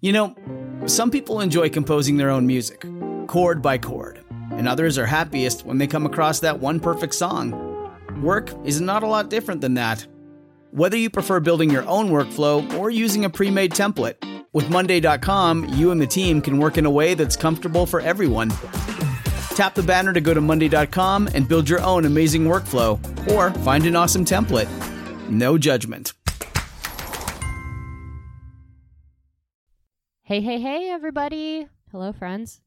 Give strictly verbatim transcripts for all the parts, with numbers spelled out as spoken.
You know, some people enjoy composing their own music, chord by chord, and others are happiest when they come across that one perfect song. Work is not a lot different than that. Whether you prefer building your own workflow or using a pre-made template, with Monday dot com, you and the team can work in a way that's comfortable for everyone. Tap the banner to go to Monday dot com and build your own amazing workflow, or find an awesome template. No judgment. Hey, hey, hey, everybody. Hello, friends.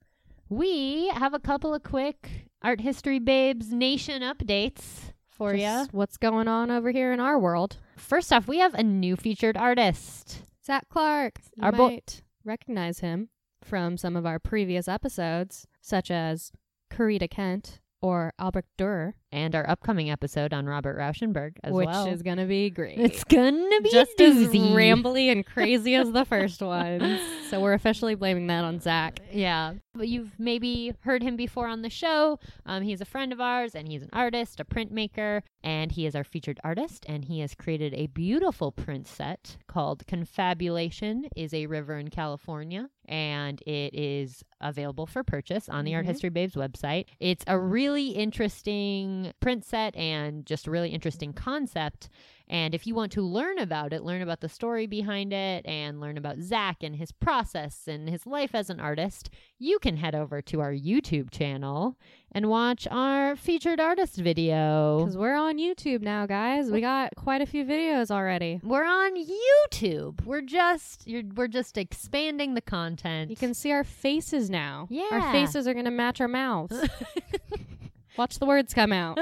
We have a couple of quick Art History Babes Nation updates for you. What's going on over here in our world? First off, we have a new featured artist. Zach Clark. You Our bo- might recognize him from some of our previous episodes, such as Karita Kent or Albrecht Dürer. And our upcoming episode on Robert Rauschenberg as which well. Which is going to be great. It's going to be just a as doozy. rambly and crazy as the first one. So we're officially blaming that on Zach. Yeah. But you've maybe heard him before on the show. Um, he's a friend of ours, and he's an artist, a printmaker, and he is our featured artist, and he has created a beautiful print set called Confabulation is a River in California, and it is available for purchase on the mm-hmm. Art History Babes website. It's a really interesting print set and just a really interesting concept. And if you want to learn about it, learn about the story behind it, and learn about Zach and his process and his life as an artist, you can head over to our YouTube channel and watch our featured artist video. Because we're on YouTube now, guys. We got quite a few videos already. We're on YouTube. We're just you're, we're just expanding the content. You can see our faces now. Yeah. Our faces are going to match our mouths. Watch the words come out.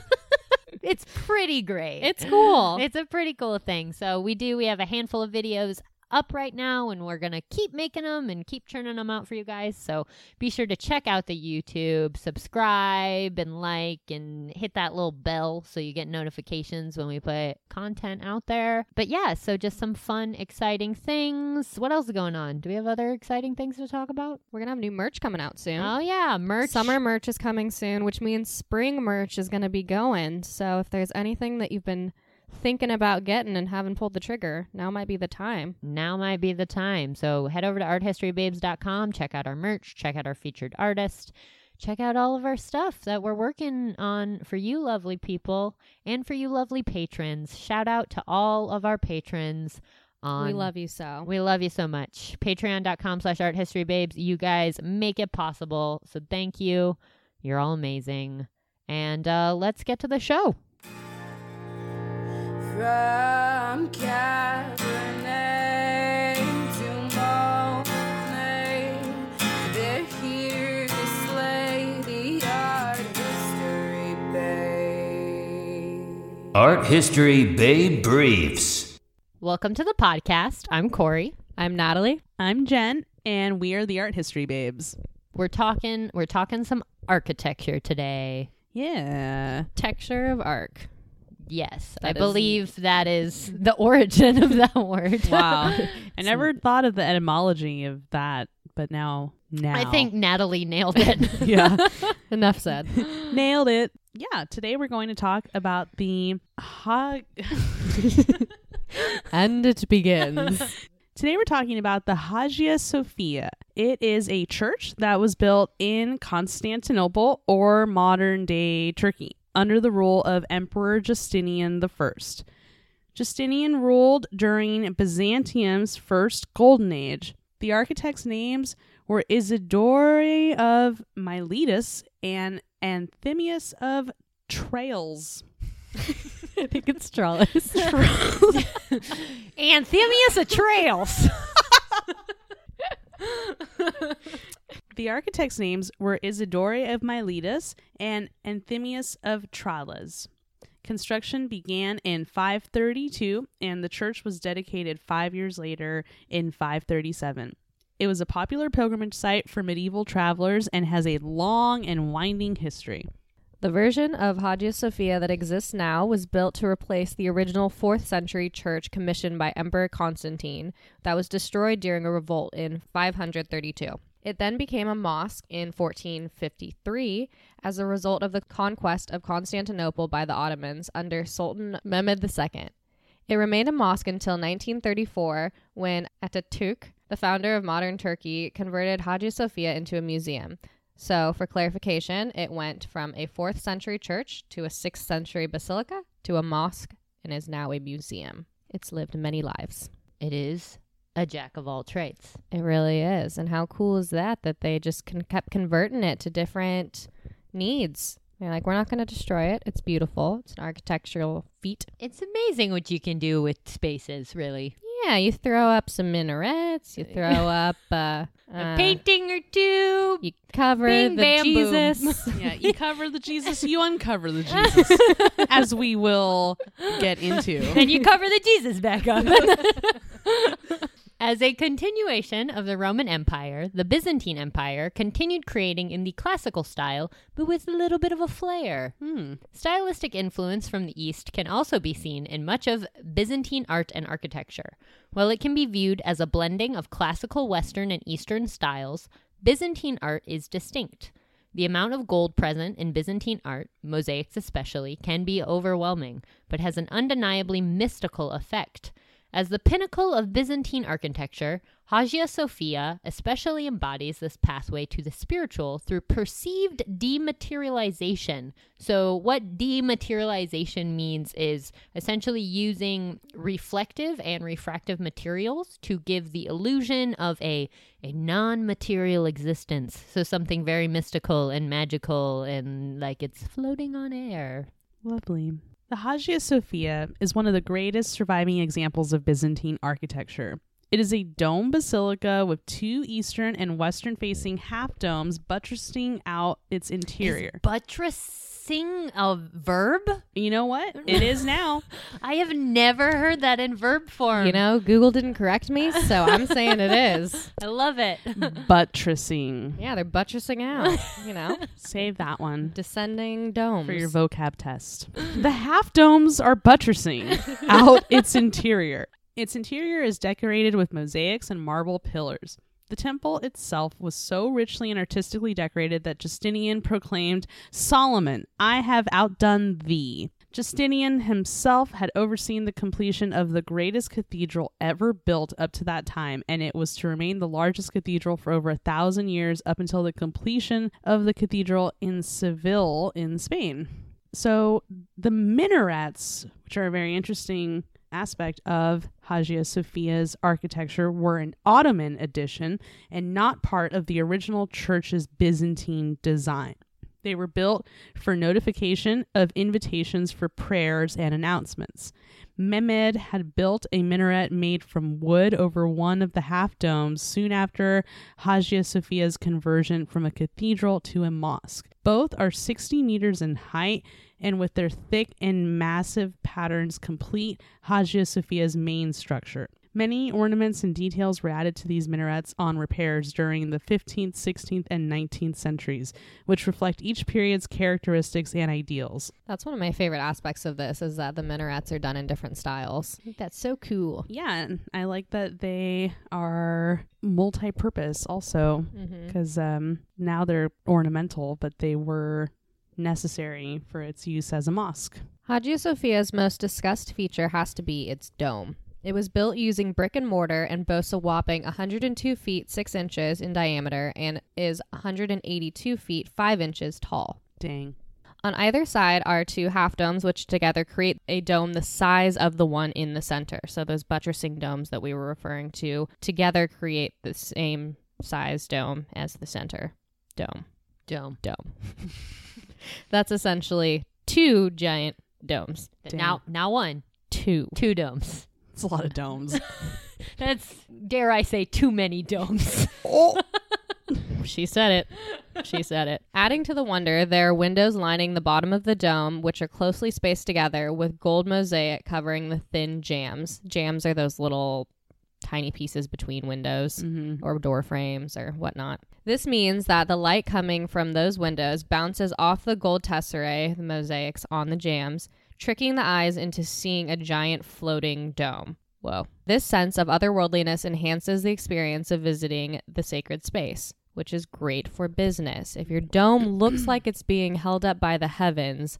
It's pretty great. It's cool. It's a pretty cool thing. So we do, we have a handful of videos up right now, and we're going to keep making them and keep churning them out for you guys. So be sure to check out the YouTube, subscribe and like, and hit that little bell so you get notifications when we put content out there. But yeah, so just some fun, exciting things. What else is going on? Do we have other exciting things to talk about? We're going to have new merch coming out soon. Oh yeah, merch. Summer merch is coming soon, which means spring merch is going to be going. So if there's anything that you've been thinking about getting and haven't pulled the trigger, now might be the time. Now might be the time. So head over to art history babes dot com, check out our merch, check out our featured artist, check out all of our stuff that we're working on for you lovely people and for you lovely patrons. Shout out to all of our patrons. On, we love you so. We love you so much. Patreon dot com slash art history babes. You guys make it possible. So thank you. You're all amazing. And uh, let's get to the show. From Cabernet to Monet, they're here to slay the art history babe. Art History Babe Briefs. Welcome to the podcast. I'm Corey. I'm Natalie. I'm Jen, and we are the Art History Babes. We're talking. We're talking some architecture today. Yeah, texture of arc. Yes, that I is... believe that is the origin of that word. Wow. I never thought of the etymology of that, but now, now. I think Natalie nailed it. Yeah. Enough said. Nailed it. Yeah, today we're going to talk about the... Ha- and it begins. Today we're talking about the Hagia Sophia. It is a church that was built in Constantinople, or modern-day Turkey, under the rule of Emperor Justinian the First. Justinian ruled during Byzantium's first golden age. The architects' names were Isidore of Miletus and Anthemius of Tralles. I think it's Tralles. Anthemius of Tralles. The architects' names were Isidore of Miletus and Anthemius of Tralles. Construction began in five thirty-two, and the church was dedicated five years later in five thirty-seven. It was a popular pilgrimage site for medieval travelers and has a long and winding history. The version of Hagia Sophia that exists now was built to replace the original fourth century church commissioned by Emperor Constantine that was destroyed during a revolt in five thirty-two. It then became a mosque in fourteen fifty-three as a result of the conquest of Constantinople by the Ottomans under Sultan Mehmed the Second. It remained a mosque until nineteen thirty-four when Ataturk the founder of modern Turkey, converted Hagia Sophia into a museum. So, for clarification, it went from a fourth century church to a sixth century basilica to a mosque and is now a museum. It's lived many lives. It is a jack of all trades. It really is. And how cool is that, that they just con- kept converting it to different needs? They're like, we're not going to destroy it. It's beautiful. It's an architectural feat. It's amazing what you can do with spaces, really. Yeah, you throw up some minarets. You throw up uh, A uh, painting or two. You cover Bing, the bam, boom. Jesus. Yeah, you cover the Jesus, you uncover the Jesus, as we will get into. Then you cover the Jesus back up. As a continuation of the Roman Empire, the Byzantine Empire continued creating in the classical style, but with a little bit of a flair. Hmm. Stylistic influence from the East can also be seen in much of Byzantine art and architecture. While it can be viewed as a blending of classical Western and Eastern styles, Byzantine art is distinct. The amount of gold present in Byzantine art, mosaics especially, can be overwhelming, but has an undeniably mystical effect. As the pinnacle of Byzantine architecture, Hagia Sophia especially embodies this pathway to the spiritual through perceived dematerialization. So what dematerialization means is essentially using reflective and refractive materials to give the illusion of a, a non-material existence. So something very mystical and magical and like it's floating on air. Lovely. The Hagia Sophia is one of the greatest surviving examples of Byzantine architecture. It is a dome basilica with two eastern and western facing half domes buttressing out its interior. Is buttressing a verb? You know what? It is now. I have never heard that in verb form. You know, Google didn't correct me, so I'm saying it is. I love it. Buttressing. Yeah, they're buttressing out, you know. Save that one Descending domes. for your vocab test. The half domes are buttressing out its interior. Its interior is decorated with mosaics and marble pillars. The temple itself was so richly and artistically decorated that Justinian proclaimed, "Solomon, I have outdone thee." Justinian himself had overseen the completion of the greatest cathedral ever built up to that time, and it was to remain the largest cathedral for over a thousand years up until the completion of the cathedral in Seville in Spain. So the minarets, which are a very interesting aspect of Hagia Sophia's architecture, were an Ottoman addition and not part of the original church's Byzantine design. They were built for notification of invitations for prayers and announcements. Mehmed had built a minaret made from wood over one of the half domes soon after Hagia Sophia's conversion from a cathedral to a mosque. Both are sixty meters in height, and with their thick and massive patterns complete Hagia Sophia's main structure. Many ornaments and details were added to these minarets on repairs during the fifteenth, sixteenth, and nineteenth centuries, which reflect each period's characteristics and ideals. That's one of my favorite aspects of this, is that the minarets are done in different styles. I think that's so cool. Yeah, and I like that they are multi-purpose also, because Mm-hmm. um, now they're ornamental, but they were necessary for its use as a mosque. Hagia Sophia's most discussed feature has to be its dome. It was built using brick and mortar and boasts a whopping one hundred two feet six inches in diameter and is one hundred eighty-two feet five inches tall. Dang. On either side are two half domes, which together create a dome the size of the one in the center. So those buttressing domes that we were referring to together create the same size dome as the center dome. Dome. Dome. That's essentially two giant domes. Damn. Now, now one. Two. Two domes. It's a lot of domes. That's, dare I say, too many domes. Oh. She said it. She said it. Adding to the wonder, there are windows lining the bottom of the dome, which are closely spaced together with gold mosaic covering the thin jambs. Jambs are those little tiny pieces between windows Mm-hmm. or door frames or whatnot. This means that the light coming from those windows bounces off the gold tesserae, the mosaics on the jambs, tricking the eyes into seeing a giant floating dome. Whoa. This sense of otherworldliness enhances the experience of visiting the sacred space, which is great for business. If your dome looks like it's being held up by the heavens,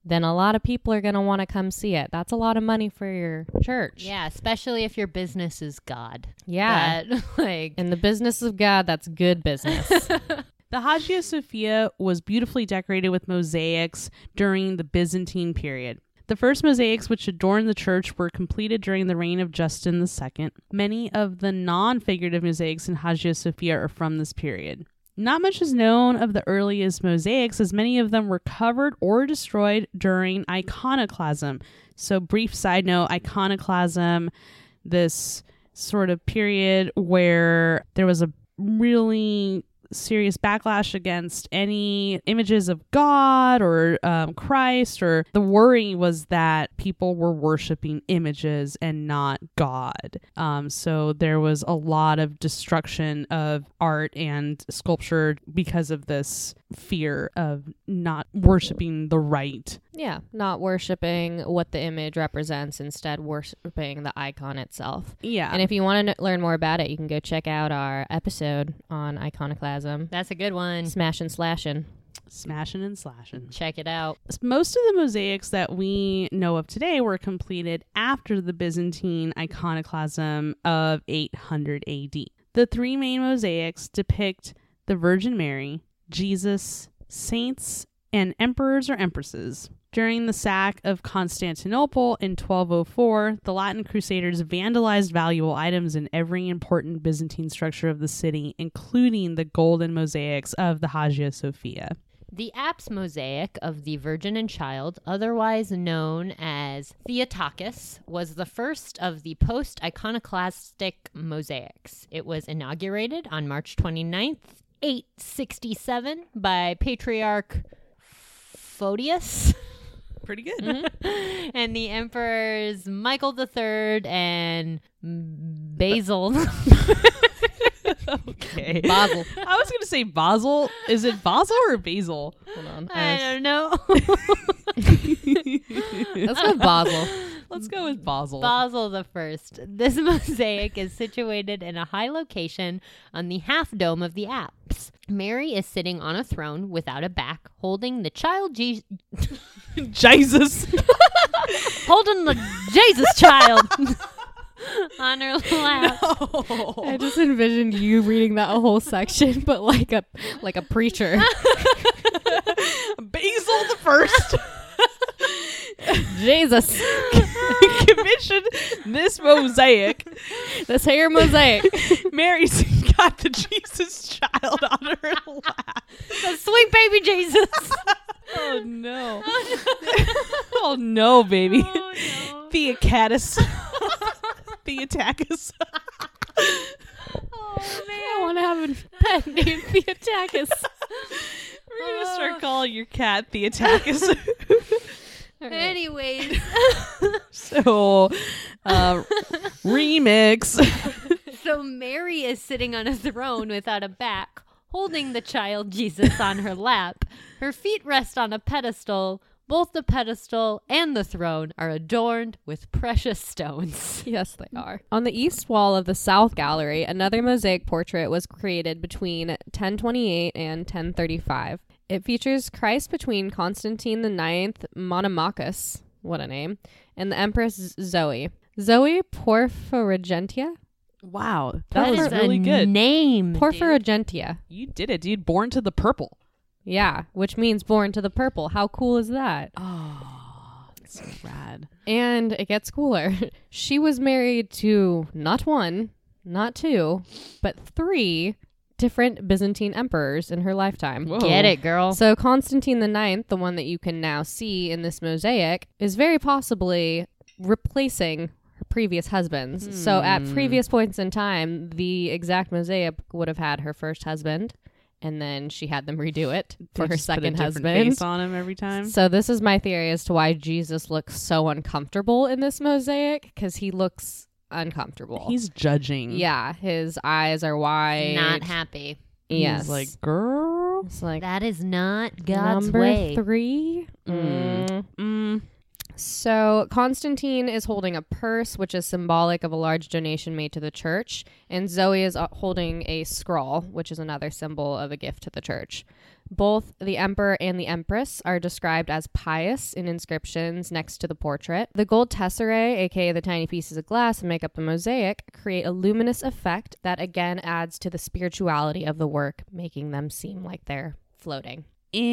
then a lot of people are going to want to come see it. That's a lot of money for your church. Yeah, especially if your business is God. Yeah. That, like, In the business of God, that's good business. The Hagia Sophia was beautifully decorated with mosaics during the Byzantine period. The first mosaics which adorned the church were completed during the reign of Justin the Second. Many of the non-figurative mosaics in Hagia Sophia are from this period. Not much is known of the earliest mosaics, as many of them were covered or destroyed during iconoclasm. So, brief side note, iconoclasm, this sort of period where there was a really serious backlash against any images of God or um, Christ, or the worry was that people were worshiping images and not God. Um, so there was a lot of destruction of art and sculpture because of this fear of not worshiping the right. Yeah, not worshiping what the image represents, instead worshiping the icon itself. Yeah. And if you want to learn more about it, you can go check out our episode on iconoclasm. that's a good one. Smash and slashing. Smashing and slashing. Check it out. Most of the mosaics that we know of today were completed after the Byzantine iconoclasm of eight hundred A D. The three main mosaics depict the Virgin Mary, Jesus, saints, and emperors or empresses. During the sack of Constantinople in twelve oh four, the Latin Crusaders vandalized valuable items in every important Byzantine structure of the city, including the golden mosaics of the Hagia Sophia. The apse mosaic of the Virgin and Child, otherwise known as Theotokos, was the first of the post-iconoclastic mosaics. It was inaugurated on March twenty-ninth, eight sixty-seven by Patriarch Photius. Pretty good. Mm-hmm. And the emperors Michael the Third and Basil. Okay. Basil. I was going to say Basel. Is it Basel or Basil? Hold on. I don't know. Let's go Basil. Let's go with Basel. Basil the First. This mosaic is situated in a high location on the half dome of the apse. Mary is sitting on a throne without a back, holding the child Je- Jesus. holding the Jesus child on her lap. No. I just envisioned you reading that whole section, but like a like a preacher. Basil the First Jesus. commissioned this mosaic. This hair mosaic. Mary's got the Jesus child on her lap. The sweet baby Jesus. Oh no. Oh no, baby. Oh, no. Theocatus. Theotachus. Oh, I man. want to have a pet named Theotachus. We're gonna start calling your cat Theotachus. Anyways. So, uh, remix. So Mary is sitting on a throne without a back, holding the child Jesus on her lap. Her feet rest on a pedestal. Both the pedestal and the throne are adorned with precious stones. Yes, they are. On the east wall of the South Gallery, another mosaic portrait was created between ten twenty-eight and ten thirty-five. It features Christ between Constantine the Ninth, Monomachus, what a name, and the Empress Zoe. Zoe Porphyrogentia? Wow, that, was is really a good. name. dude. Porphyrogentia. You did it, dude. Born to the purple. Yeah, which means born to the purple. How cool is that? Oh, that's so rad. And it gets cooler. She was married to not one, not two, but three different Byzantine emperors in her lifetime. Whoa. Get it, girl. So Constantine the Ninth, the one that you can now see in this mosaic, is very possibly replacing her previous husbands. Hmm. So at previous points in time, the exact mosaic would have had her first husband, and then she had them redo it for They her just put a second different husband. face on him every time. So this is my theory as to why Jesus looks so uncomfortable in this mosaic, because he looks uncomfortable. He's judging. yeah, his eyes are wide. Not happy. Yes, He's like, girl. it's like That is not God's number way. three. Mm. Mm. Mm. So Constantine is holding a purse, which is symbolic of a large donation made to the church, and Zoe is uh, holding a scroll, which is another symbol of a gift to the church. Both the emperor and the empress are described as pious in inscriptions next to the portrait. The gold tesserae, aka the tiny pieces of glass that make up the mosaic, create a luminous effect that again adds to the spirituality of the work, making them seem like they're floating.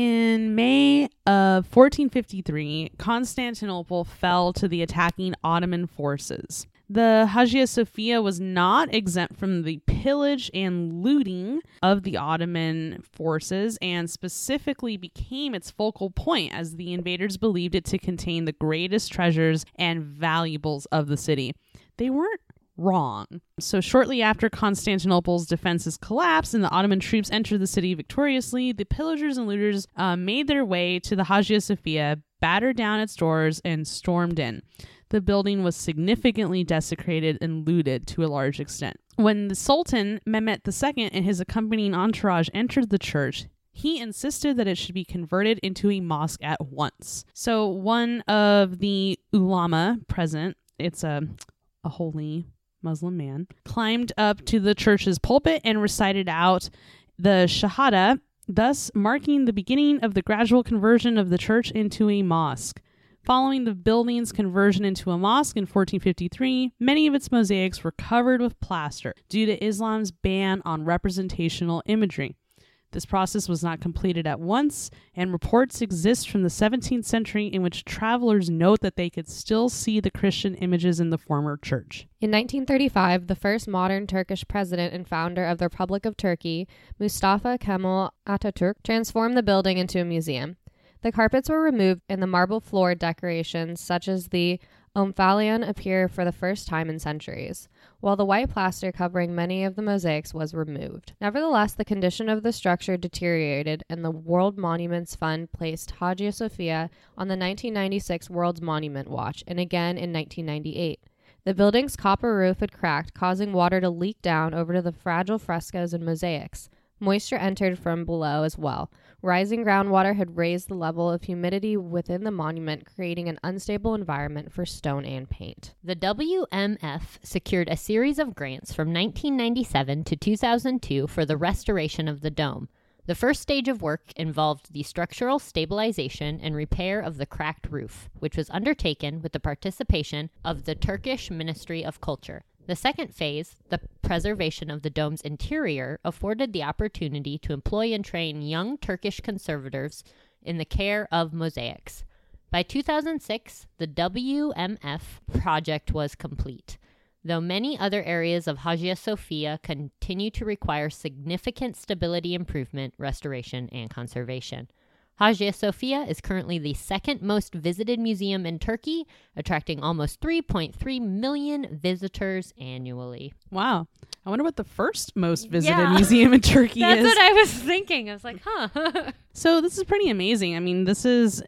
In May of fourteen fifty-three, Constantinople fell to the attacking Ottoman forces. The Hagia Sophia was not exempt from the pillage and looting of the Ottoman forces, and specifically became its focal point as the invaders believed it to contain the greatest treasures and valuables of the city. They weren't wrong. So shortly after Constantinople's defenses collapsed and the Ottoman troops entered the city victoriously, the pillagers and looters uh, made their way to the Hagia Sophia, battered down its doors, and stormed in. The building was significantly desecrated and looted to a large extent. When the Sultan, Mehmet the Second, and his accompanying entourage entered the church, he insisted that it should be converted into a mosque at once. So one of the ulama present, it's a, a holy Muslim man, climbed up to the church's pulpit and recited out the Shahada, thus marking the beginning of the gradual conversion of the church into a mosque. Following the building's conversion into a mosque in fourteen fifty-three, many of its mosaics were covered with plaster due to Islam's ban on representational imagery. This process was not completed at once, and reports exist from the seventeenth century in which travelers note that they could still see the Christian images in the former church. In nineteen thirty-five, the first modern Turkish president and founder of the Republic of Turkey, Mustafa Kemal Atatürk, transformed the building into a museum. The carpets were removed and the marble floor decorations, such as the Omphalion, appear for the first time in centuries, while the white plaster covering many of the mosaics was removed. Nevertheless, the condition of the structure deteriorated, and the World Monuments Fund placed Hagia Sophia on the nineteen ninety-six World Monument Watch, and again in nineteen ninety-eight. The building's copper roof had cracked, causing water to leak down over to the fragile frescoes and mosaics. Moisture entered from below as well. Rising groundwater had raised the level of humidity within the monument, creating an unstable environment for stone and paint. The W M F secured a series of grants from nineteen ninety-seven to two thousand two for the restoration of the dome. The first stage of work involved the structural stabilization and repair of the cracked roof, which was undertaken with the participation of the Turkish Ministry of Culture. The second phase, the preservation of the dome's interior, afforded the opportunity to employ and train young Turkish conservators in the care of mosaics. By two thousand six, the W M F project was complete, though many other areas of Hagia Sophia continue to require significant stability improvement, restoration, and conservation. Hagia Sophia is currently the second most visited museum in Turkey, attracting almost three point three million visitors annually. Wow. I wonder what the first most visited Yeah. museum in Turkey That's is. what I was thinking. I was like, huh. So this is pretty amazing. I mean, this is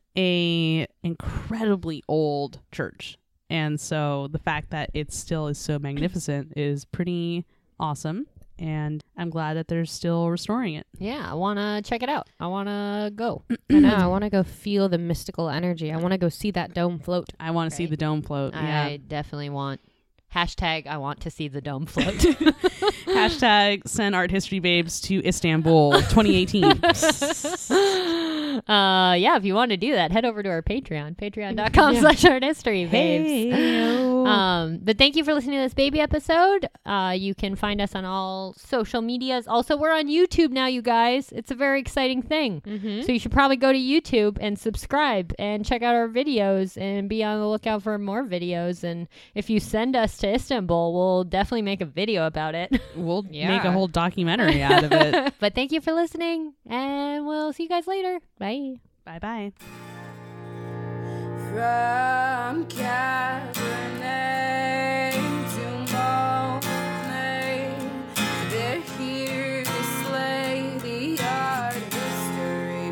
a incredibly old church. And so the fact that it still is so magnificent is pretty awesome. And I'm glad that they're still restoring it. Yeah, I want to check it out. I want to go. I know, I want to go feel the mystical energy. I want to go see that dome float. I want to see Right. the dome float. Yeah. I definitely want. Hashtag I want to see the dome float. Hashtag send art history babes to Istanbul twenty eighteen. uh, yeah, if you want to do that, head over to our Patreon, patreon.com slash art history babes. Hey-o. Um, but thank you for listening to this baby episode. Uh, you can find us on all social medias. Also, we're on YouTube now, you guys. It's a very exciting thing. Mm-hmm. So you should probably go to YouTube and subscribe and check out our videos and be on the lookout for more videos. And if you send us to Istanbul, we'll definitely make a video about it. We'll Yeah. make a whole documentary out of it. But thank you for listening, and we'll see you guys later. Bye. Bye-bye. From Cabernet to Monet, they're here to slay the art history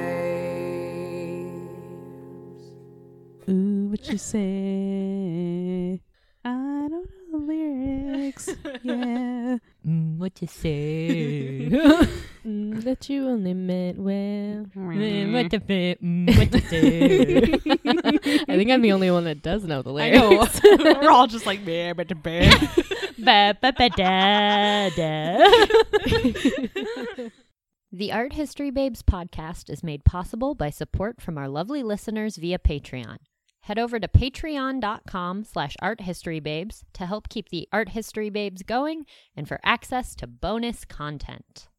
babes. Ooh, what you say? I don't know the lyrics. Yeah. Mm, what you say? Mm, that you only meant well. What the fi- mm, what the do? I think I'm the only one that does know the I lyrics. know. We're all just like, bear, but bear. Ba, ba, ba, da, da. The Art History Babes podcast is made possible by support from our lovely listeners via Patreon. Head over to patreon.com slash arthistorybabes to help keep the Art History Babes going and for access to bonus content.